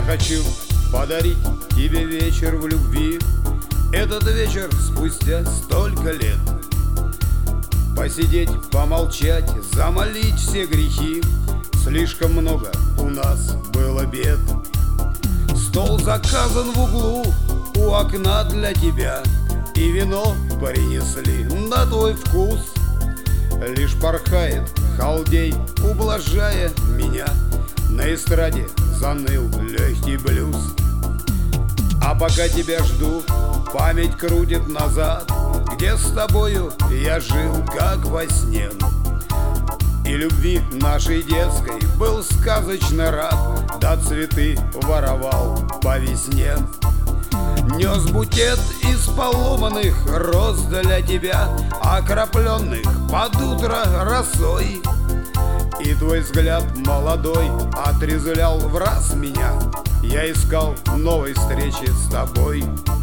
хочу подарить тебе вечер в любви. Этот вечер спустя столько лет. Посидеть, помолчать, замолить все грехи. Слишком много у нас было бед. Стол заказан в углу у окна для тебя, и вино принесли на твой вкус. Лишь порхает халдей, ублажая меня. На эстраде заныл легкий блюз. А пока тебя жду, память крутит назад, где с тобою я жил, как во сне. И любви нашей детской был сказочно рад, да цветы воровал по весне. Нес букет из поломанных роз для тебя, окропленных под утро росой. И твой взгляд молодой отрезвлял враз меня. Я искал новой встречи с тобой.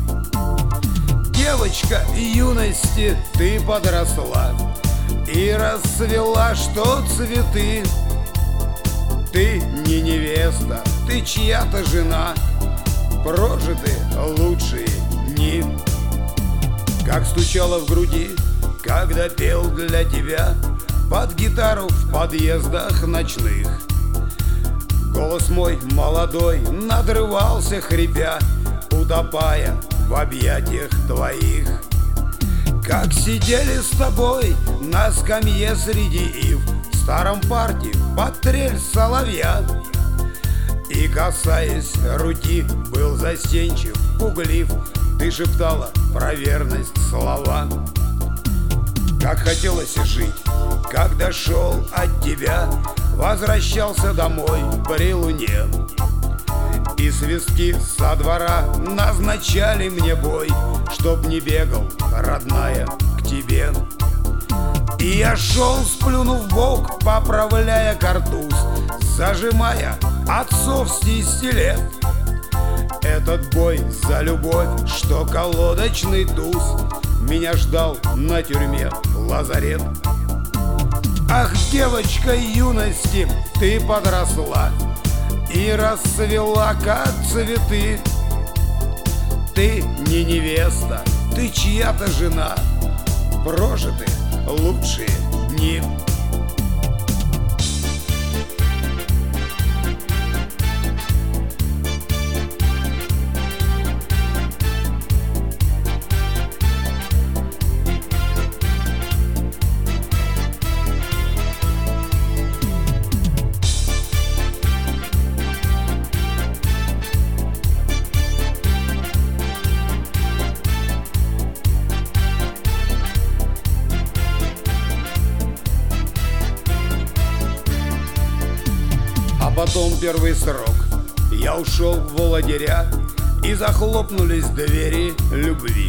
Девочка юности, ты подросла и расцвела, что цветы. Ты не невеста, ты чья-то жена. Прожиты лучшие дни. Как стучало в груди, когда пел для тебя под гитару в подъездах ночных. Голос мой молодой надрывался, хрипя, утопая в объятиях твоих. Как сидели с тобой на скамье среди ив, в старом парке под трель соловья. И, касаясь руки, был застенчив, пуглив, ты шептала про верность слова. Как хотелось жить, когда шел от тебя, возвращался домой при луне. И свистки со двора назначали мне бой, чтоб не бегал, родная, к тебе. И я шел, сплюнув в бок, поправляя картуз, зажимая отцовский стилет. Этот бой за любовь, что колодочный туз, меня ждал на тюрьме лазарет. Ах, девочка юности, ты подросла и расцвела, как цветы. Ты не невеста, ты чья-то жена. Прожиты лучшие дни. Потом первый срок я ушел в лагеря, и захлопнулись двери любви.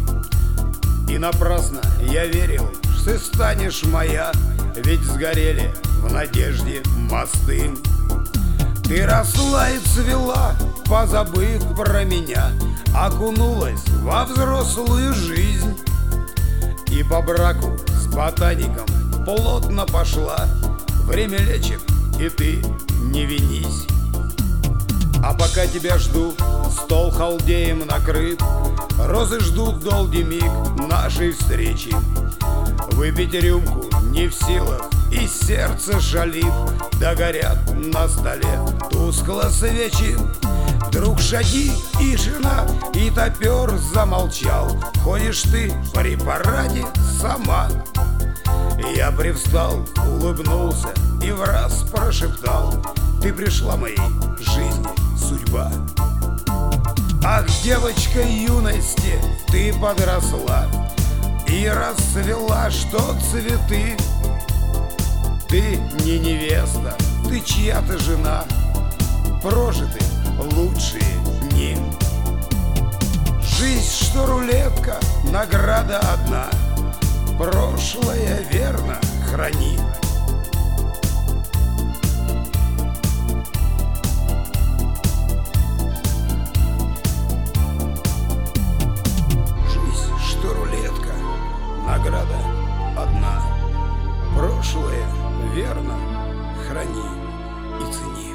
И напрасно я верил, что ты станешь моя, ведь сгорели в надежде мосты. Ты росла и цвела, позабыв про меня, окунулась во взрослую жизнь. И по браку с ботаником плотно пошла. Время лечит, и ты не винись. А пока тебя жду, стол халдеем накрыт, розы ждут долгий миг нашей встречи. Выпить рюмку не в силах, и сердце шалит, да горят на столе тускло свечи. Вдруг шаги и жена, и топер замолчал. Ходишь ты при параде сама. Я привстал, улыбнулся и враз прошептал: ты пришла моей жизни, судьба. Ах, девочка юности, ты подросла и расцвела, что цветы. Ты не невеста, ты чья-то жена. Прожиты лучшие дни. Жизнь, что рулетка, награда одна. Прошлое верно храни. Жизнь, что рулетка, награда одна. Прошлое верно храни и цени.